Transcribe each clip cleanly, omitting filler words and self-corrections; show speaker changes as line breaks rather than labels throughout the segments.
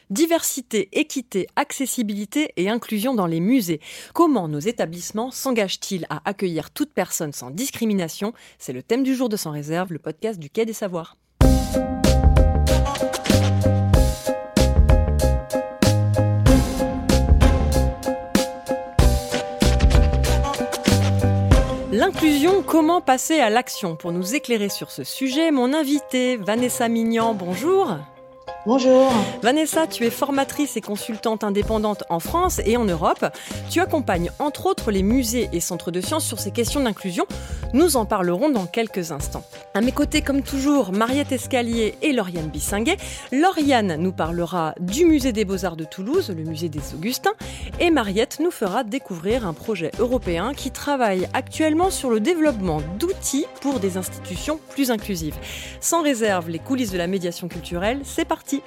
Diversité, équité, accessibilité et inclusion dans les musées. Comment nos établissements s'engagent-ils à accueillir toute personne sans discrimination ? C'est le thème du jour de Sans Réserve, le podcast du Quai des Savoirs. L'inclusion, comment passer à l'action ? Pour nous éclairer sur ce sujet, mon invitée, Vanessa Mignan, bonjour.
Bonjour.
Vanessa, tu es formatrice et consultante indépendante en France et en Europe. Tu accompagnes entre autres les musées et centres de sciences sur ces questions d'inclusion. Nous en parlerons dans quelques instants. À mes côtés, comme toujours, Mariette Escalier et Lauriane Bissinguet. Lauriane nous parlera du musée des Beaux-Arts de Toulouse, le musée des Augustins. Et Mariette nous fera découvrir un projet européen qui travaille actuellement sur le développement d'outils pour des institutions plus inclusives. Sans réserve, les coulisses de la médiation culturelle, c'est parti.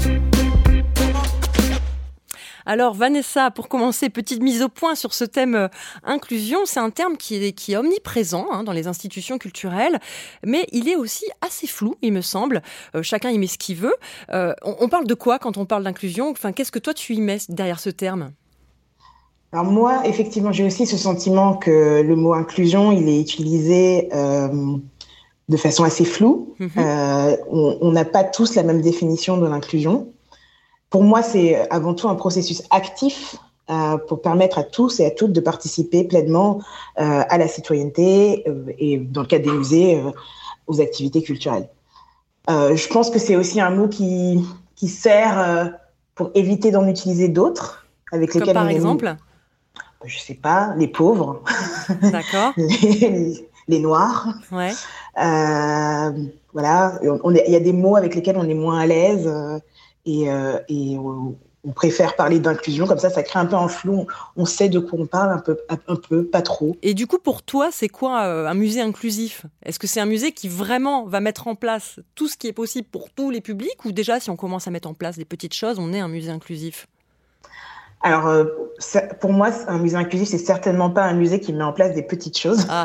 Alors Vanessa, pour commencer, petite mise au point sur ce thème inclusion. C'est un terme qui est omniprésent dans les institutions culturelles, mais il est aussi assez flou, il me semble. Chacun y met ce qu'il veut. On parle de quoi quand on parle d'inclusion ? Enfin, qu'est-ce que toi tu y mets derrière ce terme ?
Alors moi, effectivement, j'ai aussi ce sentiment que le mot inclusion, il est utilisé de façon assez floue. On n'a pas tous la même définition de l'inclusion. Pour moi, c'est avant tout un processus actif pour permettre à tous et à toutes de participer pleinement à la citoyenneté et, dans le cadre des musées, aux activités culturelles. Je pense que c'est aussi un mot qui sert pour éviter d'en utiliser d'autres avec lesquels
par exemple,
je sais pas, les pauvres,
d'accord,
les noirs.
Ouais.
Voilà, il y a des mots avec lesquels on est moins à l'aise et on préfère parler d'inclusion, comme ça crée un peu un flou, on sait de quoi on parle un peu, pas trop.
Et du coup, pour toi, c'est quoi un musée inclusif ? Est-ce que c'est un musée qui vraiment va mettre en place tout ce qui est possible pour tous les publics, ou déjà, si on commence à mettre en place des petites choses, on est un musée inclusif ?
Alors, pour moi, un musée inclusif, c'est certainement pas un musée qui met en place des petites choses.
Ah.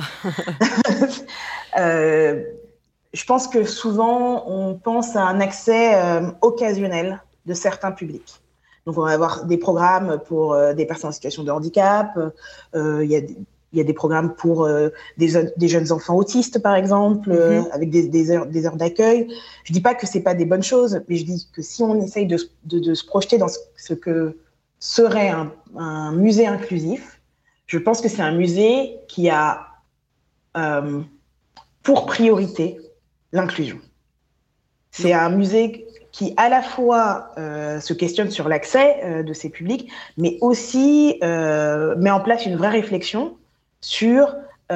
Je pense que souvent, on pense à un accès occasionnel de certains publics. Donc, on va avoir des programmes pour des personnes en situation de handicap. Il y a des programmes pour des jeunes enfants autistes, par exemple, avec des heures d'accueil. Je dis pas que c'est pas des bonnes choses, mais je dis que si on essaye de se projeter dans ce que serait un musée inclusif, je pense que c'est un musée qui a pour priorité l'inclusion. C'est un musée qui à la fois se questionne sur l'accès de ces publics, mais aussi met en place une vraie réflexion sur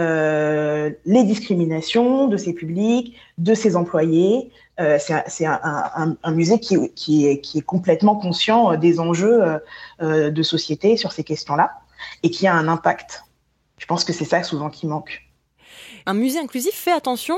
les discriminations de ces publics, de ses employés. C'est un musée qui est complètement conscient des enjeux de société sur ces questions-là et qui a un impact. Je pense que c'est ça souvent qui manque.
Un musée inclusif fait attention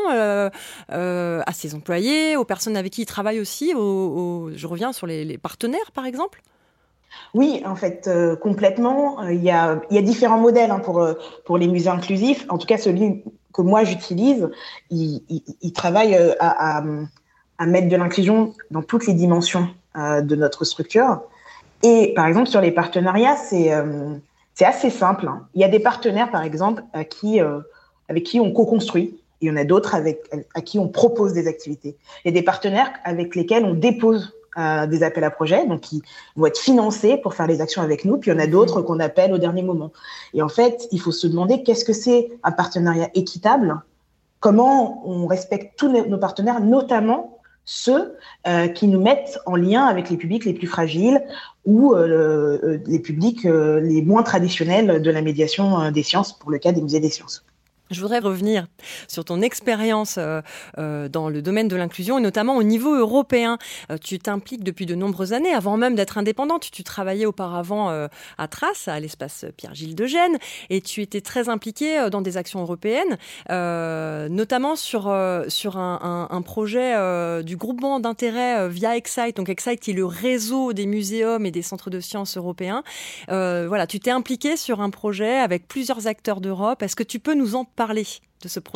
à ses employés, aux personnes avec qui il travaille aussi. Je reviens sur les partenaires, par exemple.
Oui, en fait, complètement. Il y a différents modèles pour les musées inclusifs. En tout cas, celui que moi j'utilise, il travaille à mettre de l'inclusion dans toutes les dimensions de notre structure. Et par exemple, sur les partenariats, c'est assez simple. Il y a des partenaires, par exemple, avec qui on co-construit. Il y en a d'autres à qui on propose des activités. Il y a des partenaires avec lesquels on dépose des appels à projets, donc qui vont être financés pour faire les actions avec nous. Puis il y en a d'autres qu'on appelle au dernier moment. Et en fait, il faut se demander qu'est-ce que c'est un partenariat équitable ? Comment on respecte tous nos partenaires, notamment ceux qui nous mettent en lien avec les publics les plus fragiles ou les publics les moins traditionnels de la médiation des sciences, pour le cas des musées des sciences.
Je voudrais revenir sur ton expérience dans le domaine de l'inclusion et notamment au niveau européen. Tu t'impliques depuis de nombreuses années, avant même d'être indépendante. Tu travaillais auparavant à Traces, à l'espace Pierre-Gilles de Gênes, et tu étais très impliquée dans des actions européennes, notamment sur un projet du groupement d'intérêt via Excite. Donc Excite qui est le réseau des muséums et des centres de sciences européens. Voilà, tu t'es impliquée sur un projet avec plusieurs acteurs d'Europe. Est-ce que tu peux nous en parler de ce projet ?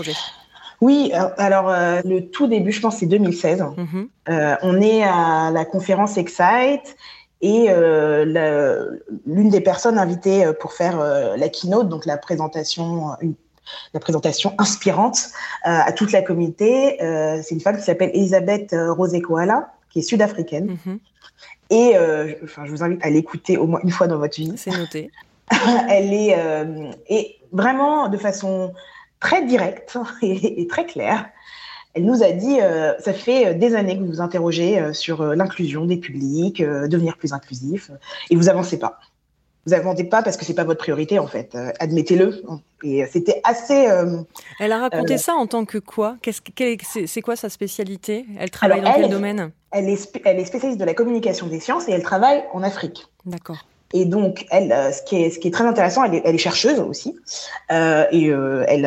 Oui, alors le tout début, je pense, c'est 2016. On est à la conférence Excite et l'une des personnes invitées pour faire la keynote, donc la présentation inspirante à toute la communauté, c'est une femme qui s'appelle Elisabeth Rosé-Koala, qui est sud-africaine. Et je vous invite à l'écouter au moins une fois dans votre vie.
C'est noté.
Elle est et vraiment de façon très directe et très claire. Elle nous a dit, ça fait des années que vous vous interrogez sur l'inclusion des publics, devenir plus inclusif, et vous avancez pas. Vous avancez pas parce que c'est pas votre priorité, en fait. Admettez-le. Et c'était assez...
Elle a raconté ça en tant que quoi ? C'est quoi sa spécialité ? Elle travaille dans quel domaine ?
Elle est spécialiste de la communication des sciences et elle travaille en Afrique.
D'accord.
Et donc, elle, ce qui est très intéressant, elle est chercheuse aussi. Il y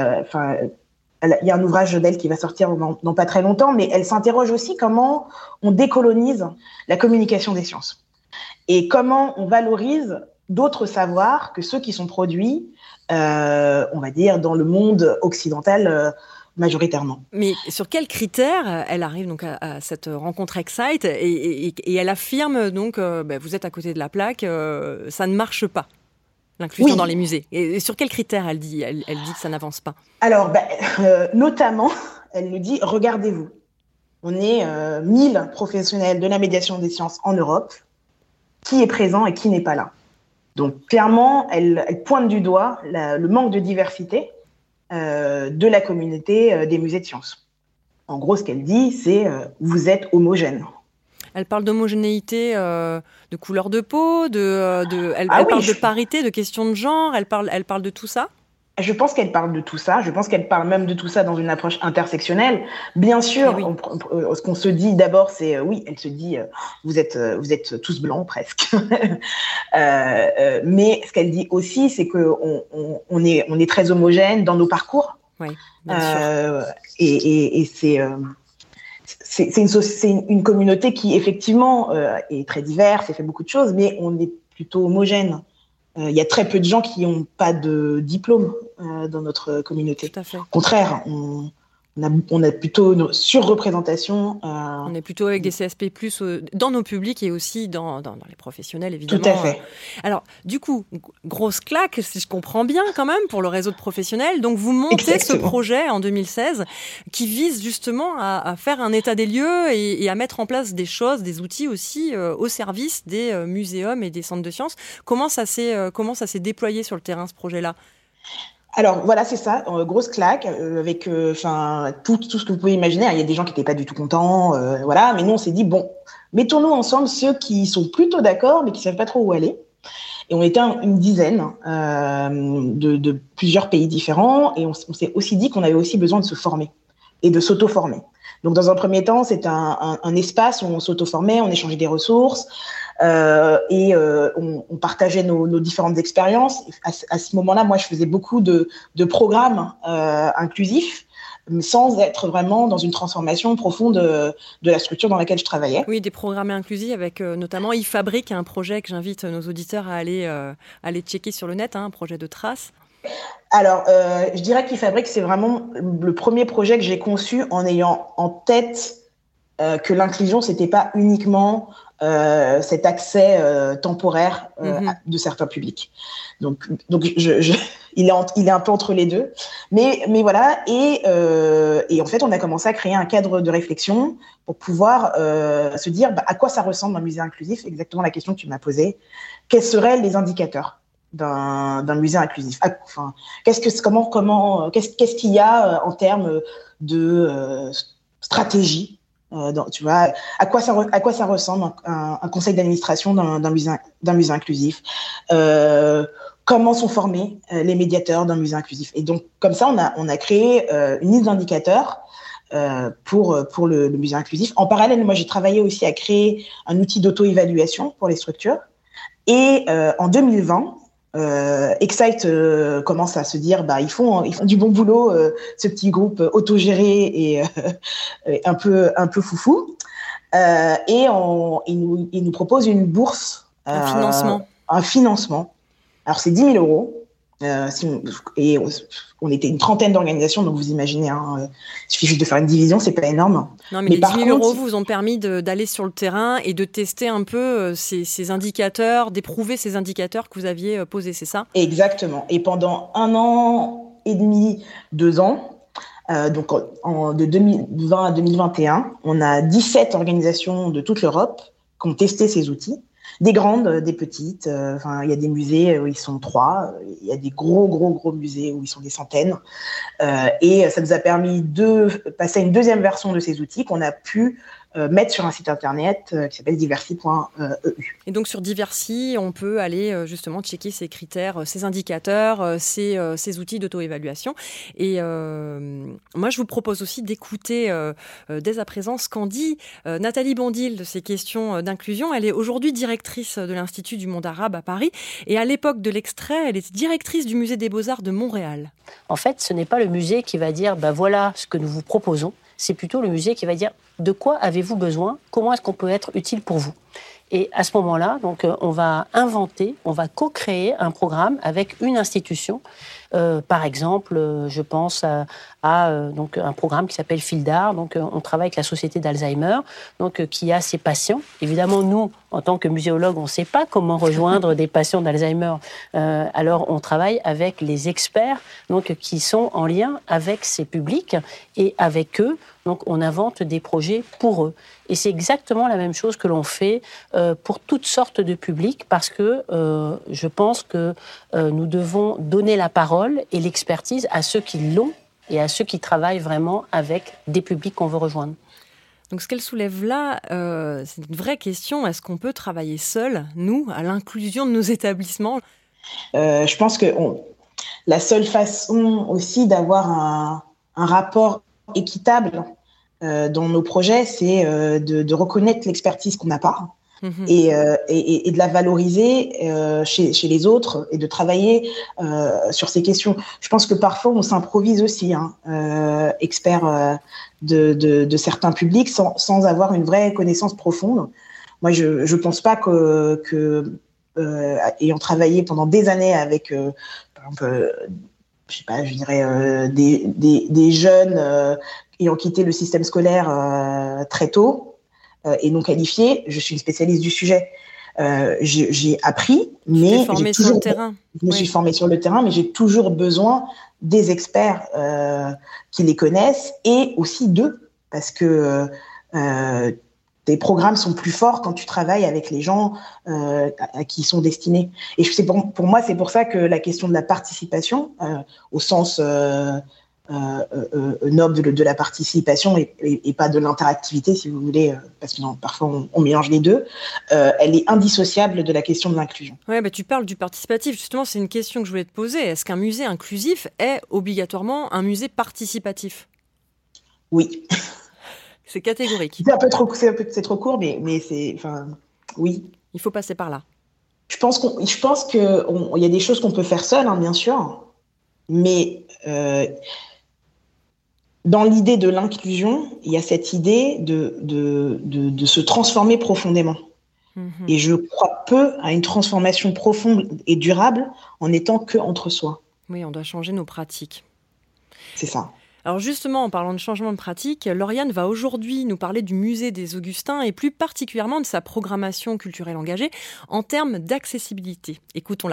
a un ouvrage d'elle qui va sortir dans pas très longtemps, mais elle s'interroge aussi comment on décolonise la communication des sciences et comment on valorise d'autres savoirs que ceux qui sont produits, on va dire, dans le monde occidental majoritairement.
Mais sur quels critères elle arrive donc à cette rencontre Excite et elle affirme donc, vous êtes à côté de la plaque, ça ne marche pas, l'inclusion dans les musées. Et sur quels critères elle dit que ça n'avance pas ?
Alors, notamment, elle nous dit, regardez-vous, on est 1000 professionnels de la médiation des sciences en Europe, qui est présent et qui n'est pas là. Donc, clairement, elle pointe du doigt le manque de diversité de la communauté des musées de sciences. En gros, ce qu'elle dit, c'est vous êtes homogène.
Elle parle d'homogénéité, de couleur de peau, elle parle de parité, de questions de genre, elle parle de tout ça ?
Je pense qu'elle parle de tout ça. Je pense qu'elle parle même de tout ça dans une approche intersectionnelle. Bien sûr, ce qu'on se dit d'abord, c'est elle se dit vous êtes tous blancs presque. Mais ce qu'elle dit aussi, c'est que on est très homogène dans nos parcours.
Oui, bien sûr.
Et c'est une communauté qui effectivement est très diverse et fait beaucoup de choses, mais on est plutôt homogène. Il y a très peu de gens qui n'ont pas de diplôme dans notre communauté.
Tout à fait.
Au contraire, on a plutôt une surreprésentation.
On est plutôt avec des CSP+, dans nos publics et aussi dans les professionnels, évidemment.
Tout à fait.
Alors, du coup, grosse claque, si je comprends bien quand même, pour le réseau de professionnels. Donc, vous montez ce projet en 2016 qui vise justement à faire un état des lieux et à mettre en place des choses, des outils aussi au service des muséums et des centres de sciences. Comment ça s'est déployé sur le terrain, ce projet-là ?
Alors voilà, c'est ça, grosse claque avec tout ce que vous pouvez imaginer. Il y a des gens qui n'étaient pas du tout contents, voilà. Mais nous, on s'est dit bon, mettons-nous ensemble ceux qui sont plutôt d'accord, mais qui savent pas trop où aller. Et on était une dizaine de plusieurs pays différents, et on s'est aussi dit qu'on avait aussi besoin de se former et de s'auto-former. Donc dans un premier temps, c'était un espace où on s'auto-formait, on échangeait des ressources. On partageait nos différentes expériences. À ce moment-là, moi, je faisais beaucoup de programmes inclusifs, mais sans être vraiment dans une transformation profonde de la structure dans laquelle je travaillais.
Oui, des programmes inclusifs avec notamment eFabric, un projet que j'invite nos auditeurs à aller checker sur le net, un projet de traces.
Alors, je dirais qu'eFabric, c'est vraiment le premier projet que j'ai conçu en ayant en tête que l'inclusion, c'était pas uniquement cet accès temporaire de certains publics. Donc il est un peu entre les deux. Mais voilà. Et en fait, on a commencé à créer un cadre de réflexion pour pouvoir se dire à quoi ça ressemble un musée inclusif. Exactement la question que tu m'as posée. Quels seraient les indicateurs d'un musée inclusif? Enfin, qu'est-ce qu'il y a en termes de stratégie? Tu vois, à quoi ça ressemble un conseil d'administration d'un musée inclusif, comment sont formés les médiateurs d'un musée inclusif. Et donc, comme ça, on a créé une liste d'indicateurs pour le musée inclusif. En parallèle, moi, j'ai travaillé aussi à créer un outil d'auto-évaluation pour les structures. Et en 2020, Excite commence à se dire ils font du bon boulot, ce petit groupe autogéré et un peu foufou, et il nous propose une bourse,
un financement.
Alors c'est 10 000 €. Et on était une trentaine d'organisations, donc vous imaginez, il suffit juste de faire une division, c'est pas énorme.
Non, mais les 10 000 € vous ont permis d'aller sur le terrain et de tester un peu ces indicateurs, d'éprouver ces indicateurs que vous aviez posés, c'est ça ?
Exactement. Et pendant 1 an et demi, 2 ans, donc de 2020 à 2021, on a 17 organisations de toute l'Europe qui ont testé ces outils. Des grandes, des petites. Il y a des musées où ils sont 3. Il y a des gros musées où ils sont des centaines. Et ça nous a permis de passer à une deuxième version de ces outils qu'on a pu mettre sur un site internet qui s'appelle diversi.eu.
Et donc sur Diversi, on peut aller justement checker ces critères, ces indicateurs, ces outils d'auto-évaluation. Et moi, je vous propose aussi d'écouter dès à présent ce qu'en dit Nathalie Bondil de ces questions d'inclusion. Elle est aujourd'hui directrice de l'Institut du monde arabe à Paris. Et à l'époque de l'extrait, elle est directrice du Musée des Beaux-Arts de Montréal.
En fait, ce n'est pas le musée qui va dire voilà ce que nous vous proposons. C'est plutôt le musée qui va dire de quoi avez-vous besoin, comment est-ce qu'on peut être utile pour vous. Et à ce moment-là, donc, on va inventer, on va co-créer un programme avec une institution. Par exemple, je pense à donc, un programme qui s'appelle Fil d'Art. Donc, on travaille avec la Société d'Alzheimer, donc, qui a ses patients. Évidemment, nous, en tant que muséologues, on ne sait pas comment rejoindre des patients d'Alzheimer. Alors, on travaille avec les experts donc, qui sont en lien avec ces publics et avec eux. Donc, on invente des projets pour eux. Et c'est exactement la même chose que l'on fait pour toutes sortes de publics parce que je pense que nous devons donner la parole et l'expertise à ceux qui l'ont et à ceux qui travaillent vraiment avec des publics qu'on veut rejoindre.
Donc ce qu'elle soulève là, c'est une vraie question. Est-ce qu'on peut travailler seul, nous, à l'inclusion de nos établissements ?
Je pense que la seule façon aussi d'avoir un rapport équitable dans nos projets, c'est de reconnaître l'expertise qu'on n'a pas et de la valoriser chez les autres et de travailler sur ces questions. Je pense que parfois, on s'improvise aussi, expert de certains publics sans avoir une vraie connaissance profonde. Moi, je pense pas que ayant travaillé pendant des années avec, par exemple, je sais pas, je dirais des jeunes ayant quitté le système scolaire très tôt et non qualifiés, je suis une spécialiste du sujet. J'ai appris, mais
formée sur le terrain.
Je me suis formée sur le terrain, mais j'ai toujours besoin des experts qui les connaissent et aussi d'eux, parce que tes programmes sont plus forts quand tu travailles avec les gens à qui ils sont destinés. Et pour moi, c'est pour ça que la question de la participation, au sens noble de la participation et pas de l'interactivité, si vous voulez, parce que parfois on mélange les deux, elle est indissociable de la question de l'inclusion.
Ouais, tu parles du participatif. Justement, c'est une question que je voulais te poser. Est-ce qu'un musée inclusif est obligatoirement un musée participatif ?
Oui.
C'est catégorique.
C'est trop court, mais c'est, oui.
Il faut passer par là.
Je pense qu'il y a des choses qu'on peut faire seul, bien sûr, mais dans l'idée de l'inclusion, il y a cette idée de se transformer profondément. Et je crois peu à une transformation profonde et durable en étant que entre soi.
Oui, on doit changer nos pratiques.
C'est ça.
Alors justement, en parlant de changement de pratique, Lauriane va aujourd'hui nous parler du musée des Augustins et plus particulièrement de sa programmation culturelle engagée en termes d'accessibilité. Écoutons-la.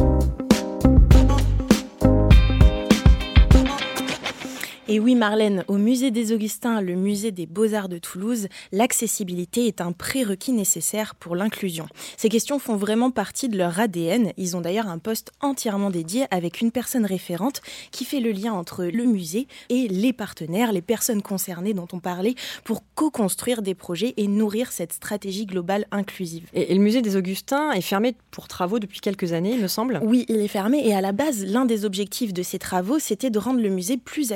Et oui Marlène, au musée des Augustins, le musée des Beaux-Arts de Toulouse, l'accessibilité est un prérequis nécessaire pour l'inclusion. Ces questions font vraiment partie de leur ADN. Ils ont d'ailleurs un poste entièrement dédié avec une personne référente qui fait le lien entre le musée et les partenaires, les personnes concernées dont on parlait, pour co-construire des projets et nourrir cette stratégie globale inclusive.
Et le musée des Augustins est fermé pour travaux depuis quelques années, il me semble.
Oui, il est fermé et à la base, l'un des objectifs de ces travaux, c'était de rendre le musée plus accessible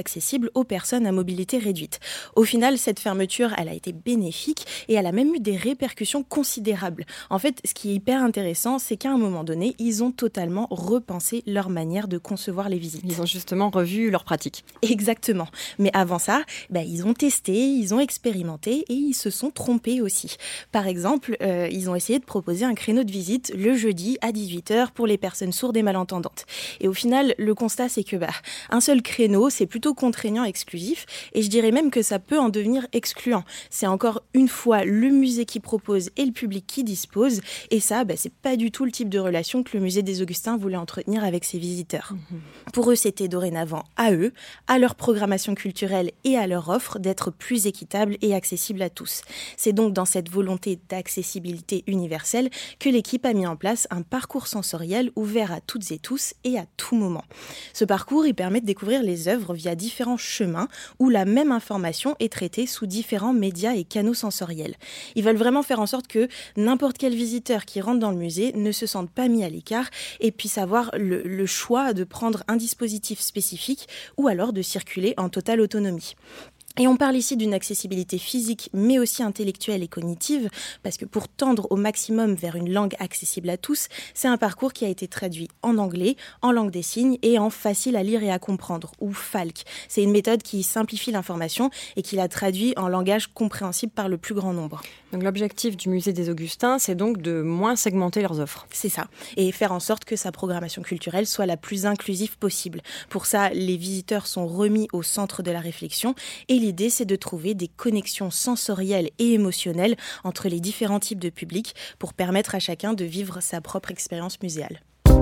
accessible aux personnes à mobilité réduite. Au final, cette fermeture, elle a été bénéfique et elle a même eu des répercussions considérables. En fait, ce qui est hyper intéressant, c'est qu'à un moment donné, ils ont totalement repensé leur manière de concevoir les visites.
Ils ont justement revu leurs pratiques.
Exactement. Mais avant ça, ils ont testé, ils ont expérimenté et ils se sont trompés aussi. Par exemple, ils ont essayé de proposer un créneau de visite le jeudi à 18h pour les personnes sourdes et malentendantes. Et au final, le constat, c'est que un seul créneau, c'est plutôt contraignant et exclusif. Et je dirais même que ça peut en devenir excluant. C'est encore une fois le musée qui propose et le public qui dispose. Et ça, c'est pas du tout le type de relation que le musée des Augustins voulait entretenir avec ses visiteurs. Pour eux, c'était dorénavant à eux, à leur programmation culturelle et à leur offre d'être plus équitable et accessible à tous. C'est donc dans cette volonté d'accessibilité universelle que l'équipe a mis en place un parcours sensoriel ouvert à toutes et tous et à tout moment. Ce parcours, il permet de découvrir les œuvres via différents chemins où la même information est traitée sous différents médias et canaux sensoriels. Ils veulent vraiment faire en sorte que n'importe quel visiteur qui rentre dans le musée ne se sente pas mis à l'écart et puisse avoir le choix de prendre un dispositif spécifique ou alors de circuler en totale autonomie. Et on parle ici d'une accessibilité physique, mais aussi intellectuelle et cognitive, parce que pour tendre au maximum vers une langue accessible à tous, c'est un parcours qui a été traduit en anglais, en langue des signes et en facile à lire et à comprendre, ou FALC. C'est une méthode qui simplifie l'information et qui la traduit en langage compréhensible par le plus grand nombre.
Donc l'objectif du musée des Augustins, c'est donc de moins segmenter leurs offres.
C'est ça, et faire en sorte que sa programmation culturelle soit la plus inclusive possible. Pour ça, les visiteurs sont remis au centre de la réflexion et l'idée, c'est de trouver des connexions sensorielles et émotionnelles entre les différents types de publics pour permettre à chacun de vivre sa propre expérience muséale.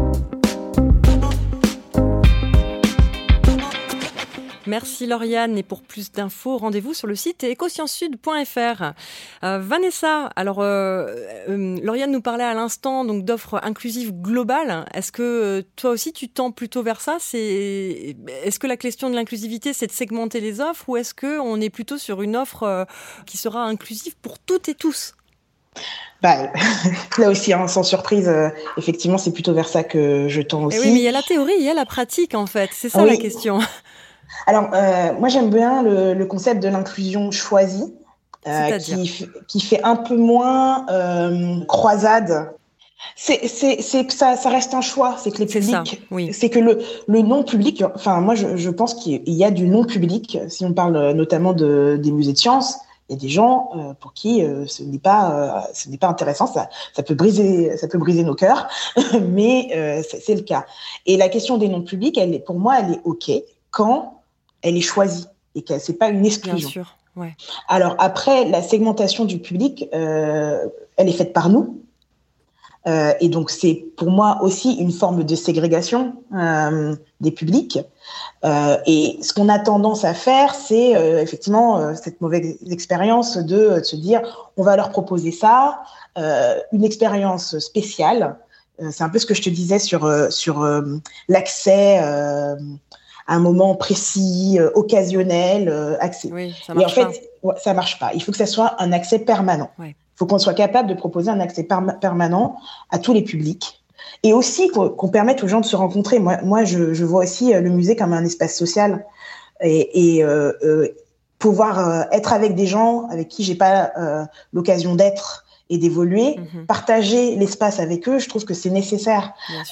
Merci Lauriane, et pour plus d'infos, rendez-vous sur le site ecosciencesud.fr. Vanessa, alors Lauriane nous parlait à l'instant donc d'offres inclusives globales. Est-ce que toi aussi tu tends plutôt vers ça ? Est-ce que la question de l'inclusivité, c'est de segmenter les offres, ou est-ce qu'on est plutôt sur une offre qui sera inclusive pour toutes et tous ?
Là aussi, sans surprise, effectivement, c'est plutôt vers ça que je tends aussi.
Et oui, mais il y a la théorie, il y a la pratique en fait, c'est ça la question.
Alors, moi, j'aime bien le concept de l'inclusion choisie, qui fait un peu moins croisade. C'est que ça reste un choix, c'est que les publics, c'est que le non-public, enfin, moi, je pense qu'il y a du non-public, si on parle notamment des musées de sciences. Il y a des gens pour qui ce n'est pas intéressant, ça peut briser nos cœurs, mais c'est le cas. Et la question des non-publics, pour moi, elle est OK quand elle est choisie et que c'est pas une exclusion.
Bien sûr, ouais.
Alors après, la segmentation du public, elle est faite par nous. Et donc, c'est pour moi aussi une forme de ségrégation des publics. Et ce qu'on a tendance à faire, c'est effectivement cette mauvaise expérience de se dire on va leur proposer ça, une expérience spéciale. C'est un peu ce que je te disais sur l'accès à un moment précis, occasionnel, accès.
Oui, ça marche
pas. Ça marche pas. Il faut que ça soit un accès permanent.
Ouais.
Il faut qu'on soit capable de proposer un accès permanent à tous les publics. Et aussi qu'on permette aux gens de se rencontrer. Moi, je vois aussi le musée comme un espace social. Et pouvoir être avec des gens avec qui j'ai pas l'occasion d'être et d'évoluer, partager l'espace avec eux, je trouve que c'est nécessaire.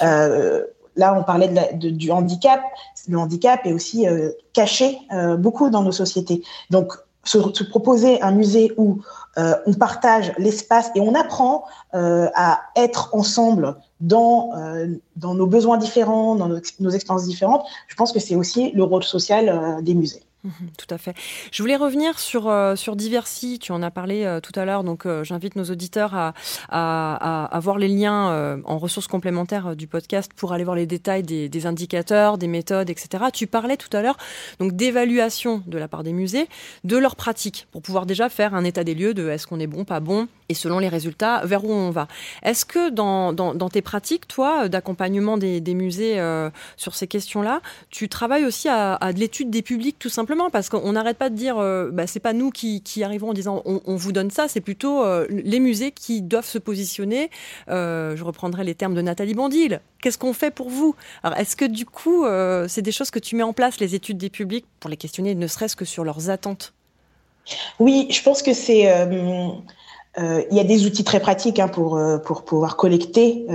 Là, on parlait du handicap. Le handicap est aussi caché beaucoup dans nos sociétés. Donc, se proposer un musée où on partage l'espace et on apprend à être ensemble dans nos besoins différents, dans nos expériences différentes, je pense que c'est aussi le rôle social des musées.
Tout à fait. Je voulais revenir sur Diversi. Tu en as parlé tout à l'heure, donc j'invite nos auditeurs à voir les liens en ressources complémentaires du podcast pour aller voir les détails des indicateurs, des méthodes, etc. Tu parlais tout à l'heure donc d'évaluation de la part des musées, de leurs pratiques, pour pouvoir déjà faire un état des lieux de est-ce qu'on est bon, pas bon, et selon les résultats, vers où on va. Est-ce que dans tes pratiques, toi, d'accompagnement des musées sur ces questions-là, tu travailles aussi à de l'étude des publics, tout simplement? Parce qu'on n'arrête pas de dire, c'est pas nous qui arrivons en disant on vous donne ça, c'est plutôt les musées qui doivent se positionner. Je reprendrai les termes de Nathalie Bandil. Qu'est-ce qu'on fait pour vous? Alors, est-ce que du coup, c'est des choses que tu mets en place, les études des publics, pour les questionner, ne serait-ce que sur leurs attentes?
Oui, je pense que c'est... il y a des outils très pratiques pour pouvoir collecter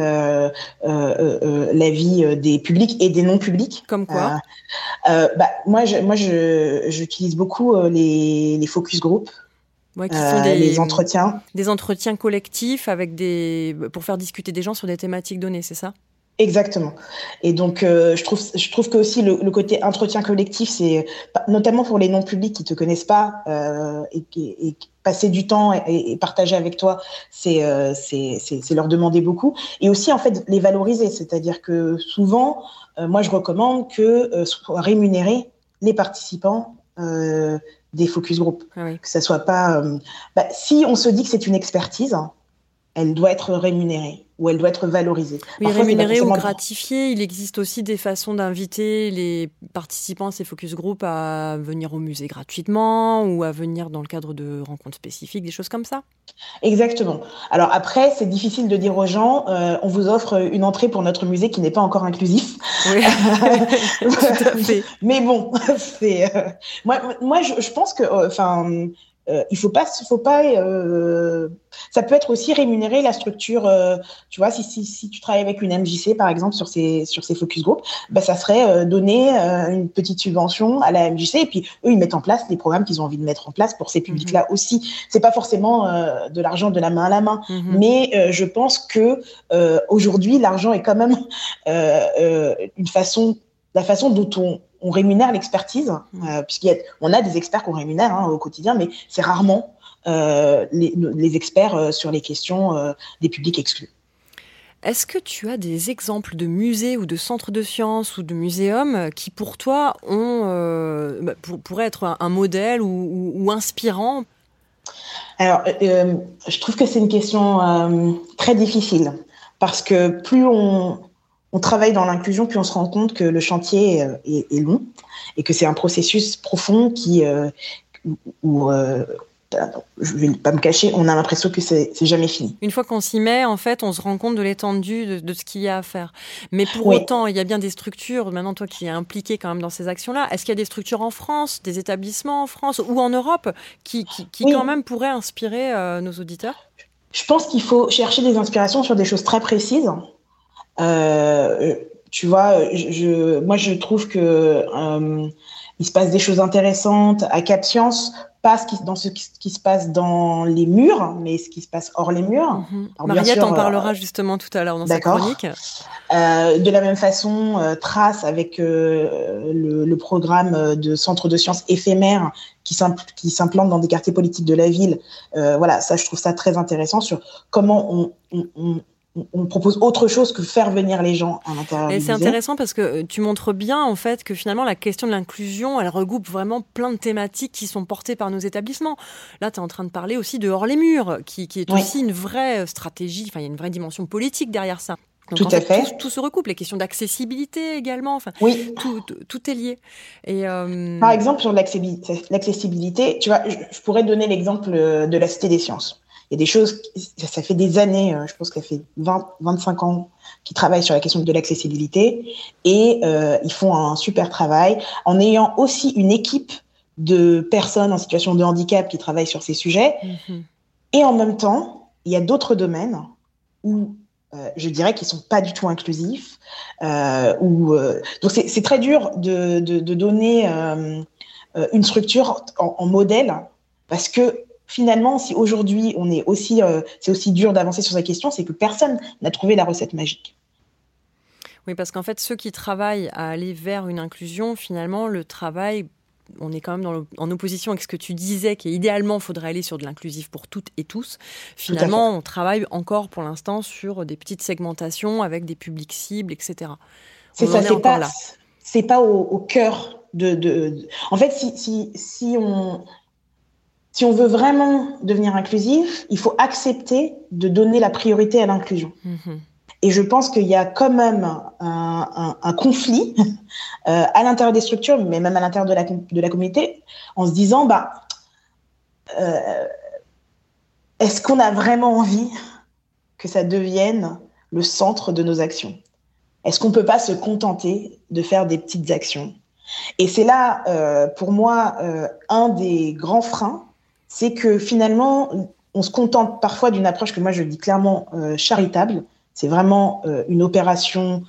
l'avis des publics et des non-publics.
Comme quoi?
Moi, j'utilise beaucoup les focus group,
Ouais, qui sont
les entretiens.
Des entretiens collectifs pour faire discuter des gens sur des thématiques données, c'est ça?
Exactement. Et donc, je trouve que aussi le côté entretien collectif, c'est notamment pour les non-publics qui te connaissent pas et passer du temps et partager avec toi, c'est leur demander beaucoup. Et aussi, en fait, les valoriser. C'est-à-dire que souvent, moi, je recommande que soient rémunérés les participants des focus group.
Ah oui.
Que ça soit pas... si on se dit que c'est une expertise, elle doit être rémunérée ou elle doit être valorisée.
Oui,
parfois,
rémunérée ou gratifiée. Il existe aussi des façons d'inviter les participants à ces focus group à venir au musée gratuitement ou à venir dans le cadre de rencontres spécifiques, des choses comme ça.
Exactement. Alors après, c'est difficile de dire aux gens, on vous offre une entrée pour notre musée qui n'est pas encore inclusif.
Oui, tout à fait.
Mais bon, c'est moi, je pense que, il faut pas, ça peut être aussi rémunéré la structure. Tu vois, si tu travailles avec une MJC par exemple sur ces focus group, ça serait donner une petite subvention à la MJC et puis eux ils mettent en place les programmes qu'ils ont envie de mettre en place pour ces publics-là aussi. C'est pas forcément de l'argent de la main à la main, mais je pense que aujourd'hui l'argent est quand même la façon dont on rémunère l'expertise, puisqu'on a des experts qu'on rémunère au quotidien, mais c'est rarement les experts sur les questions des publics exclus.
Est-ce que tu as des exemples de musées ou de centres de sciences ou de muséums qui, pour toi, pourraient être un modèle ou inspirant?
Alors, je trouve que c'est une question très difficile, parce que plus on travaille dans l'inclusion, puis on se rend compte que le chantier est long et que c'est un processus profond où je vais pas me cacher, on a l'impression que c'est jamais fini.
Une fois qu'on s'y met, en fait, on se rend compte de l'étendue de ce qu'il y a à faire. Mais pour autant, il y a bien des structures, maintenant toi qui es impliqué quand même dans ces actions-là, est-ce qu'il y a des structures en France, des établissements en France ou en Europe qui quand même pourraient inspirer nos auditeurs?
Je pense qu'il faut chercher des inspirations sur des choses très précises. Tu vois, moi je trouve que il se passe des choses intéressantes à Cap Science, pas ce qui se passe dans les murs, mais ce qui se passe hors les murs.
Alors, Mariette en parlera justement tout à l'heure dans sa chronique.
De la même façon, Trace avec le programme de centre de sciences éphémères qui s'implante dans des quartiers politiques de la ville. Voilà, ça je trouve ça très intéressant sur comment on propose autre chose que faire venir les gens à l'intérieur du musée.
C'est intéressant parce que tu montres bien en fait que finalement la question de l'inclusion, elle regroupe vraiment plein de thématiques qui sont portées par nos établissements. Là, tu es en train de parler aussi de hors les murs, qui est aussi une vraie stratégie, enfin il y a une vraie dimension politique derrière ça. Donc,
tout à fait.
Tout se recoupe, les questions d'accessibilité également, enfin, tout est lié. Et
Par exemple, sur l'accessibilité, tu vois, je pourrais donner l'exemple de la Cité des Sciences. Il y a des choses, ça fait des années, je pense qu'elle fait 25 ans qu'ils travaillent sur la question de l'accessibilité et ils font un super travail en ayant aussi une équipe de personnes en situation de handicap qui travaillent sur ces sujets. Et en même temps, il y a d'autres domaines où je dirais qu'ils sont pas du tout inclusifs. Donc c'est très dur de donner une structure en modèle parce que finalement, si aujourd'hui on est c'est aussi dur d'avancer sur ces questions, c'est que personne n'a trouvé la recette magique.
Oui, parce qu'en fait, ceux qui travaillent à aller vers une inclusion, finalement, le travail, on est quand même en opposition avec ce que tu disais, qu'idéalement, il faudrait aller sur de l'inclusif pour toutes et tous. Finalement, on travaille encore pour l'instant sur des petites segmentations avec des publics cibles, etc.
C'est ça, c'est pas au cœur de... En fait, si si on veut vraiment devenir inclusif, il faut accepter de donner la priorité à l'inclusion. Et je pense qu'il y a quand même un conflit à l'intérieur des structures, mais même à l'intérieur de la communauté, en se disant, est-ce qu'on a vraiment envie que ça devienne le centre de nos actions ? Est-ce qu'on ne peut pas se contenter de faire des petites actions ? Et c'est là, pour moi, un des grands freins, c'est que finalement, on se contente parfois d'une approche que moi je dis clairement charitable. C'est vraiment une opération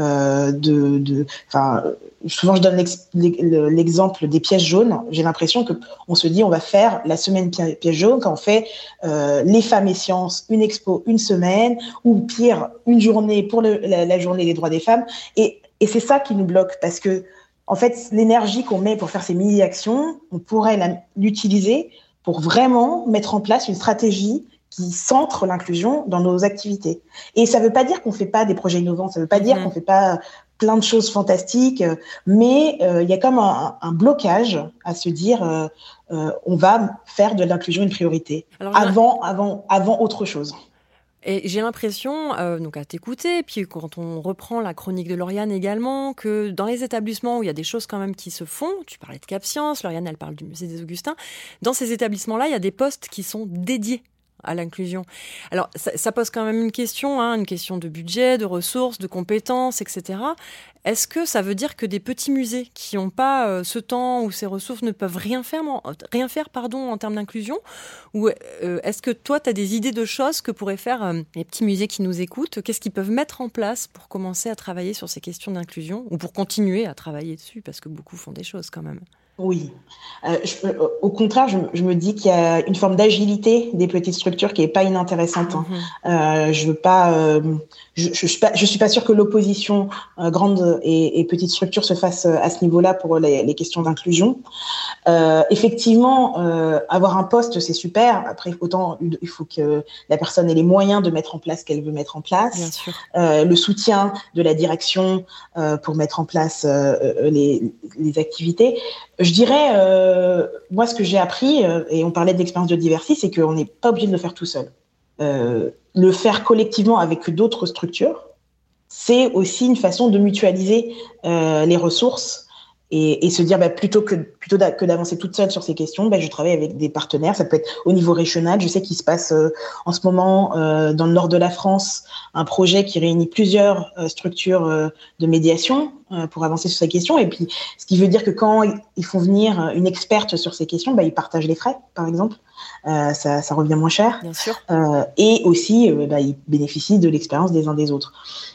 souvent je donne l'exemple des pièges jaunes. J'ai l'impression qu'on se dit on va faire la semaine piège jaune quand on fait les femmes et sciences, une expo une semaine, ou pire, une journée pour la journée des droits des femmes. Et c'est ça qui nous bloque, parce que en fait, l'énergie qu'on met pour faire ces mini-actions, on pourrait l'utiliser pour vraiment mettre en place une stratégie qui centre l'inclusion dans nos activités. Et ça ne veut pas dire qu'on ne fait pas des projets innovants, ça ne veut pas dire qu'on ne fait pas plein de choses fantastiques, mais il y a comme un blocage à se dire on va faire de l'inclusion une priorité. Alors, avant autre chose.
Et j'ai l'impression, donc à t'écouter, puis quand on reprend la chronique de Lauriane également, que dans les établissements où il y a des choses quand même qui se font, tu parlais de Cap Science, Lauriane elle parle du musée des Augustins, dans ces établissements-là, il y a des postes qui sont dédiés à l'inclusion. Alors, ça pose quand même une question de budget, de ressources, de compétences, etc. Est-ce que ça veut dire que des petits musées qui n'ont pas ce temps ou ces ressources ne peuvent rien faire en termes d'inclusion ? Ou est-ce que toi, tu as des idées de choses que pourraient faire les petits musées qui nous écoutent ? Qu'est-ce qu'ils peuvent mettre en place pour commencer à travailler sur ces questions d'inclusion, ou pour continuer à travailler dessus, parce que beaucoup font des choses quand même ?
Oui. Au contraire, je me dis qu'il y a une forme d'agilité des petites structures qui est pas inintéressante. Je suis pas sûre que l'opposition grande et petite structure se fasse à ce niveau-là pour les questions d'inclusion. Effectivement, avoir un poste, c'est super. Après, autant il faut que la personne ait les moyens de mettre en place ce qu'elle veut mettre en place.
Bien sûr.
Le soutien de la direction pour mettre en place les activités. Je dirais, moi, ce que j'ai appris, et on parlait de l'expérience de Diversi, c'est qu'on n'est pas obligé de le faire tout seul. Le faire collectivement avec d'autres structures, c'est aussi une façon de mutualiser les ressources et se dire, plutôt que d'avancer toute seule sur ces questions, je travaille avec des partenaires. Ça peut être au niveau régional. Je sais qu'il se passe en ce moment dans le nord de la France un projet qui réunit plusieurs structures de médiation pour avancer sur ces questions. Et puis, ce qui veut dire que quand ils font venir une experte sur ces questions, ils partagent les frais, par exemple. Ça revient moins cher.
Bien sûr.
Et aussi, ils bénéficient de l'expérience des uns des autres.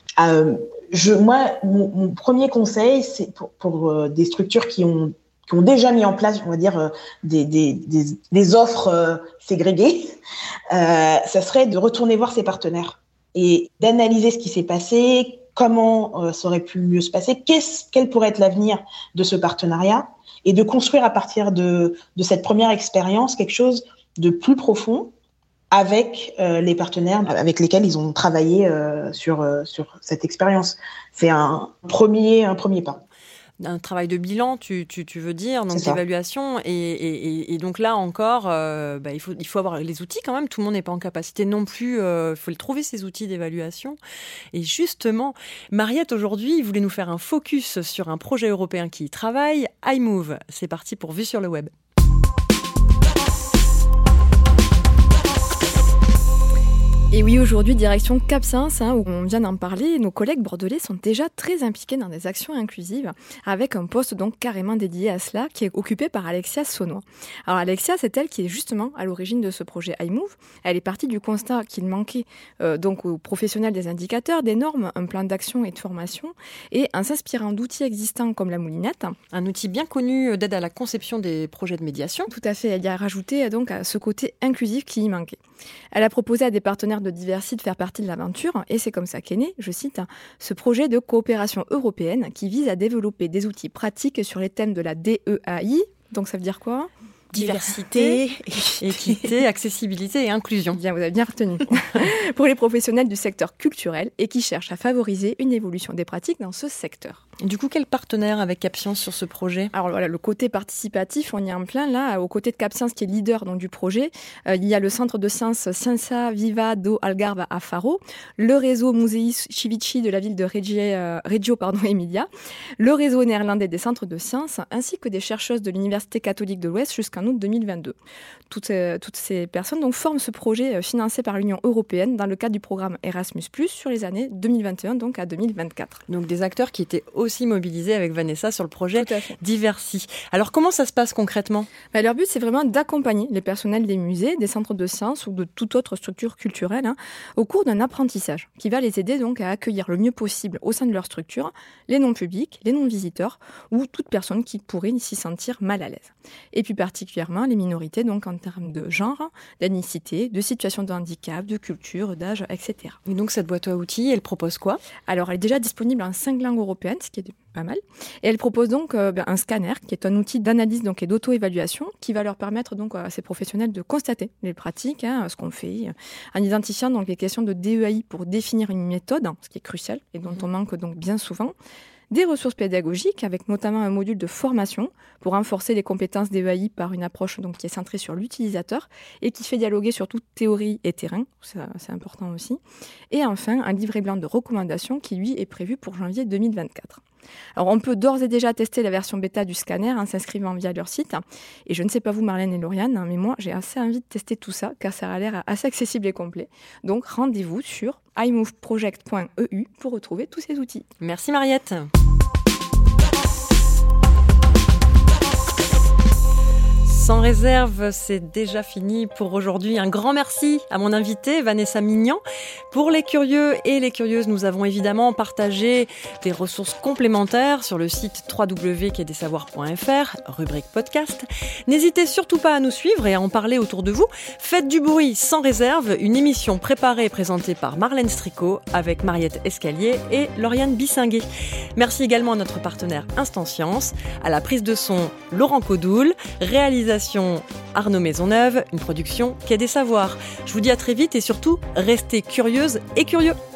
Mon premier conseil, c'est pour des structures qui ont déjà mis en place, on va dire, des offres ségrégées, ça serait de retourner voir ses partenaires et d'analyser ce qui s'est passé, comment ça aurait pu mieux se passer, quel pourrait être l'avenir de ce partenariat, et de construire à partir de cette première expérience quelque chose de plus profond avec les partenaires avec lesquels ils ont travaillé sur cette expérience. C'est un premier pas.
Un travail de bilan, tu veux dire, donc d'évaluation. Et donc là encore, il faut avoir les outils quand même. Tout le monde n'est pas en capacité non plus. Il faut trouver ces outils d'évaluation. Et justement, Mariette, aujourd'hui, voulait nous faire un focus sur un projet européen qui y travaille, iMove. C'est parti pour Vue sur le web.
Et oui, aujourd'hui, direction Cap Science, où on vient d'en parler, nos collègues bordelais sont déjà très impliqués dans des actions inclusives, avec un poste donc carrément dédié à cela, qui est occupé par Alexia Saunois. Alors Alexia, c'est elle qui est justement à l'origine de ce projet iMove. Elle est partie du constat qu'il manquait donc aux professionnels des indicateurs, des normes, un plan d'action et de formation, et en s'inspirant d'outils existants comme la moulinette.
Un outil bien connu d'aide à la conception des projets de médiation.
Tout à fait, elle y a rajouté donc à ce côté inclusif qui y manquait. Elle a proposé à des partenaires de Diversi de faire partie de l'aventure, et c'est comme ça qu'est né, je cite, ce projet de coopération européenne qui vise à développer des outils pratiques sur les thèmes de la DEAI. Donc ça veut dire quoi ?
Diversité, équité, accessibilité et inclusion.
Bien, vous avez bien retenu. Pour les professionnels du secteur culturel et qui cherchent à favoriser une évolution des pratiques dans ce secteur.
Du coup, quel partenaire avec CapScience sur ce projet ?
Alors voilà, le côté participatif, on y est en plein là. Aux côtés de CapScience qui est leader donc, du projet, il y a le centre de sciences Scienza Viva do Algarve à Faro, le réseau Musei Civici de la ville de Reggio Emilia, le réseau néerlandais des centres de sciences, ainsi que des chercheuses de l'Université catholique de l'Ouest jusqu'en août 2022. Toutes ces personnes donc, forment ce projet financé par l'Union européenne dans le cadre du programme Erasmus+, sur les années 2021 donc à 2024.
Donc des acteurs qui étaient aussi mobilisés avec Vanessa sur le projet Diversi. Alors comment ça se passe concrètement ?
Leur but, c'est vraiment d'accompagner les personnels des musées, des centres de sciences ou de toute autre structure culturelle au cours d'un apprentissage qui va les aider donc à accueillir le mieux possible au sein de leur structure les non-publics, les non-visiteurs ou toute personne qui pourrait s'y sentir mal à l'aise. Et puis particulièrement les minorités donc en termes de genre, d'ethnicité, de situation de handicap, de culture, d'âge, etc.
Et donc cette boîte à outils, elle propose quoi ?
Alors elle est déjà disponible en 5 langues européennes, ce qui est pas mal. Et elle propose donc un scanner qui est un outil d'analyse donc, et d'auto-évaluation qui va leur permettre donc, à ces professionnels de constater les pratiques, ce qu'on fait, en identifiant donc, les questions de DEAI pour définir une méthode, ce qui est crucial et dont on manque donc bien souvent. Des ressources pédagogiques avec notamment un module de formation pour renforcer les compétences d'EAI par une approche donc, qui est centrée sur l'utilisateur et qui fait dialoguer sur toute théorie et terrain, ça, c'est important aussi. Et enfin, un livret blanc de recommandations qui, lui, est prévu pour janvier 2024. Alors, on peut d'ores et déjà tester la version bêta du scanner en s'inscrivant via leur site. Et je ne sais pas vous, Marlène et Lauriane, mais moi, j'ai assez envie de tester tout ça, car ça a l'air assez accessible et complet. Donc, rendez-vous sur iMoveProject.eu pour retrouver tous ces outils.
Merci Mariette. Sans réserve, c'est déjà fini pour aujourd'hui. Un grand merci à mon invitée, Vanessa Mignan. Pour les curieux et les curieuses, nous avons évidemment partagé des ressources complémentaires sur le site www.quai-des-savoirs.fr, rubrique podcast. N'hésitez surtout pas à nous suivre et à en parler autour de vous. Faites du bruit sans réserve, une émission préparée et présentée par Marlène Stricot avec Mariette Escalier et Lauriane Bissinguet. Merci également à notre partenaire Instant Science, à la prise de son Laurent Codoul, réalisation Arnaud Maisonneuve, une production Quai des Savoirs. Je vous dis à très vite et surtout, restez curieuses et curieux.